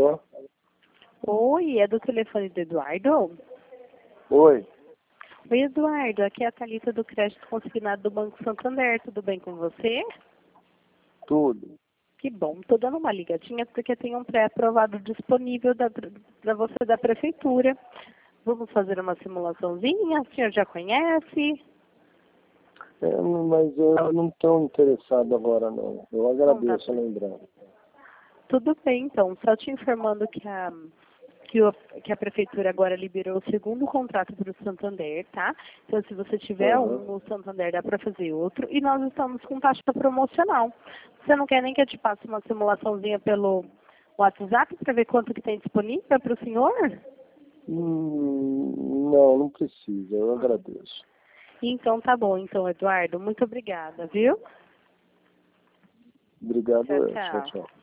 Alô? Oi, é do telefone do Eduardo? Oi. Oi, Eduardo, aqui é a Thalita do Crédito Consignado do Banco Santander. Tudo bem com você? Tudo. Que bom. Estou dando uma ligadinha porque tem um pré-aprovado disponível para você da Prefeitura. Vamos fazer uma simulaçãozinha? O senhor já conhece? Mas eu não estou interessado agora, não. Eu agradeço a lembrança. Tudo bem, então. Só te informando que a Prefeitura agora liberou o segundo contrato para o Santander, tá? Então, se você tiver um no Santander, dá para fazer outro. E nós estamos com taxa promocional. Você não quer nem que eu te passe uma simulaçãozinha pelo WhatsApp para ver quanto que tem disponível para o senhor? Não precisa. Eu agradeço. Então, tá bom. Então, Eduardo, muito obrigada, viu? Obrigado. Tchau, Tchau, tchau. tchau.